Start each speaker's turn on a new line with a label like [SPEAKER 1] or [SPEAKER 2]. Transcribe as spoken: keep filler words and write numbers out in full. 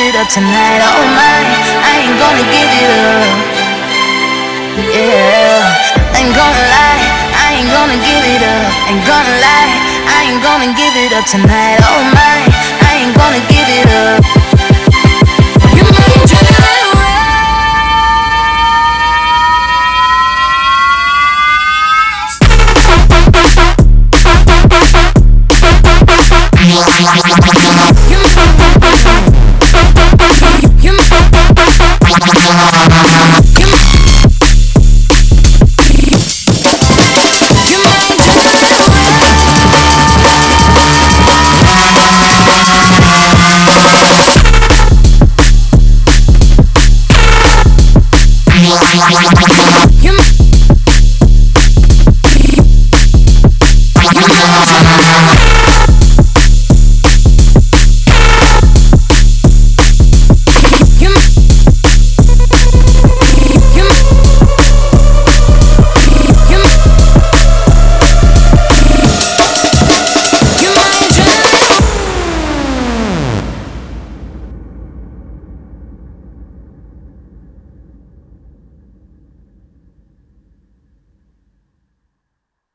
[SPEAKER 1] it up tonight. Oh my, I ain't gonna give it up. Yeah, ain't gonna lie, I ain't gonna give it up. Ain't gonna lie, I ain't gonna give it up tonight. Oh my, I ain't gonna give it up. You might do it
[SPEAKER 2] Like